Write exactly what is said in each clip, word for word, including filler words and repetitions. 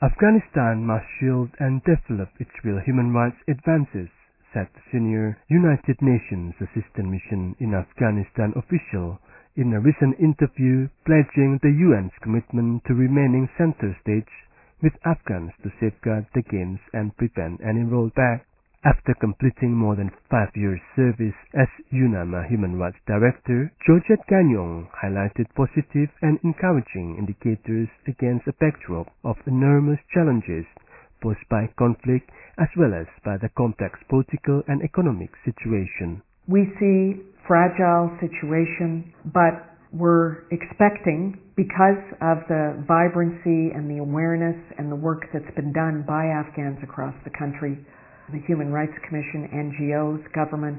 Afghanistan must shield and develop its real human rights advances, said the senior United Nations Assistant Mission in Afghanistan official in a recent interview pledging the U N's commitment to remaining center stage with Afghans to safeguard the gains and prevent any rollback. After completing more than five years' service as UNAMA Human Rights Director, Georgette Gagnon highlighted positive and encouraging indicators against a backdrop of enormous challenges posed by conflict as well as by the complex political and economic situation. We see fragile situation, but we're expecting, because of the vibrancy and the awareness and the work that's been done by Afghans across the country, the Human Rights Commission, N G Os, government,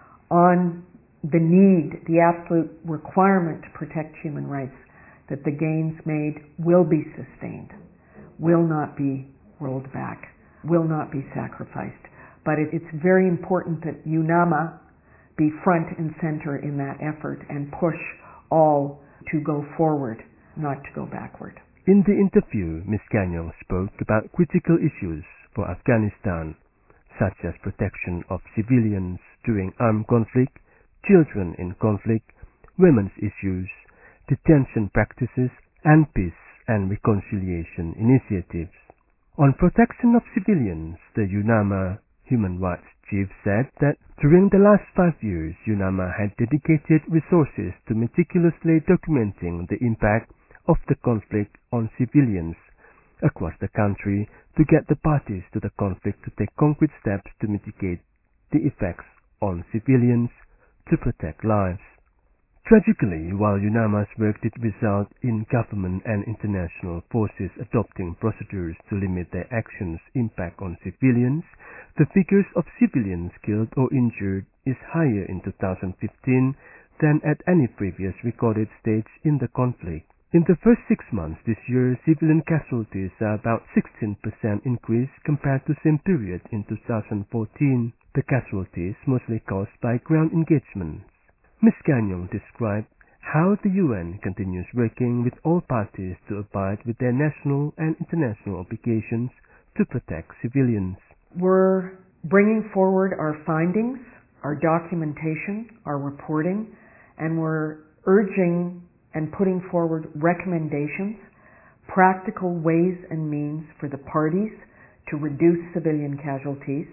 on the need, the absolute requirement to protect human rights, that the gains made will be sustained, will not be rolled back, will not be sacrificed. But it, it's very important that UNAMA be front and center in that effort and push all to go forward, not to go backward. In the interview, Miz Gagnon spoke about critical issues for Afghanistan, such as protection of civilians during armed conflict, children in conflict, women's issues, detention practices, and peace and reconciliation initiatives. On protection of civilians, the UNAMA Human Rights Chief said that during the last five years, UNAMA had dedicated resources to meticulously documenting the impact of the conflict on civilians across the country to get the parties to the conflict to take concrete steps to mitigate the effects on civilians to protect lives. Tragically, while UNAMA's work did result in government and international forces adopting procedures to limit their actions' impact on civilians, the figures of civilians killed or injured is higher in two thousand fifteen than at any previous recorded stage in the conflict. In the first six months this year, civilian casualties are about sixteen percent increase compared to same period in two thousand fourteen. The casualties mostly caused by ground engagements. Miz Gagnon described how the U N continues working with all parties to abide with their national and international obligations to protect civilians. We're bringing forward our findings, our documentation, our reporting, and we're urging and putting forward recommendations, practical ways and means for the parties to reduce civilian casualties,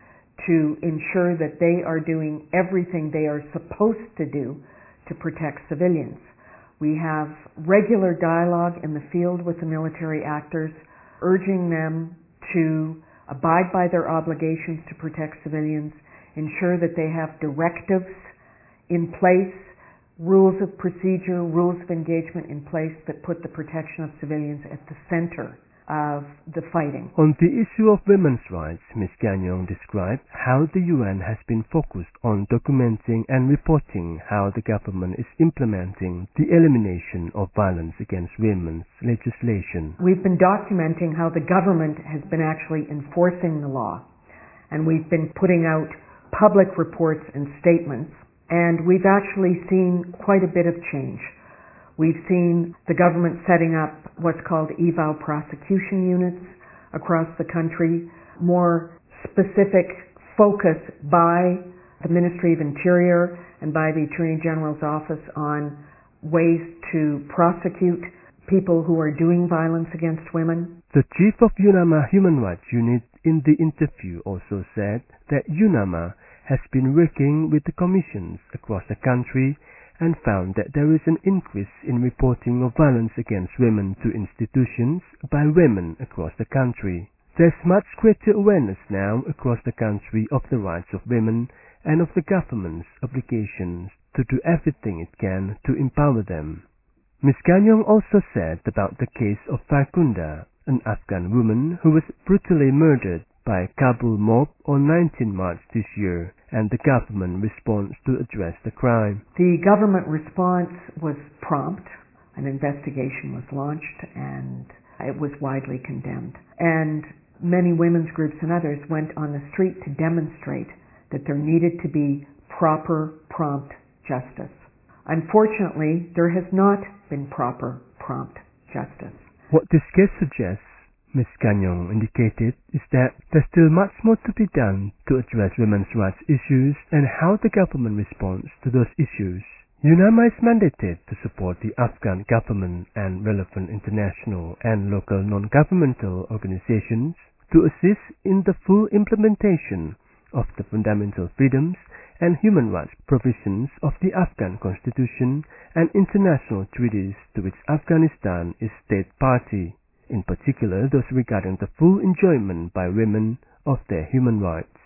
to ensure that they are doing everything they are supposed to do to protect civilians. We have regular dialogue in the field with the military actors, urging them to abide by their obligations to protect civilians, ensure that they have directives in place, rules of procedure, rules of engagement in place that put the protection of civilians at the center of the fighting. On the issue of women's rights, Miz Gagnon described how the U N has been focused on documenting and reporting how the government is implementing the Elimination of Violence Against Women's legislation. We've been documenting how the government has been actually enforcing the law, and we've been putting out public reports and statements, and we've actually seen quite a bit of change. We've seen the government setting up what's called eval prosecution units across the country, more specific focus by the Ministry of Interior and by the Attorney General's office on ways to prosecute people who are doing violence against women. The chief of UNAMA Human Rights Unit in the interview also said that UNAMA has been working with the commissions across the country and found that there is an increase in reporting of violence against women to institutions by women across the country. There's much greater awareness now across the country of the rights of women and of the government's obligations to do everything it can to empower them. Miz Gagnon also said about the case of Farkunda, an Afghan woman who was brutally murdered by a Kabul mob on nineteenth March this year, and the government response to address the crime. The government response was prompt. An investigation was launched and it was widely condemned. And many women's groups and others went on the street to demonstrate that there needed to be proper, prompt justice. Unfortunately, there has not been proper, prompt justice. What this case suggests Miz Gagnon indicated is that there's still much more to be done to address women's rights issues and how the government responds to those issues. UNAMA is mandated to support the Afghan government and relevant international and local non-governmental organizations to assist in the full implementation of the fundamental freedoms and human rights provisions of the Afghan Constitution and international treaties to which Afghanistan is state party, in particular those regarding the full enjoyment by women of their human rights.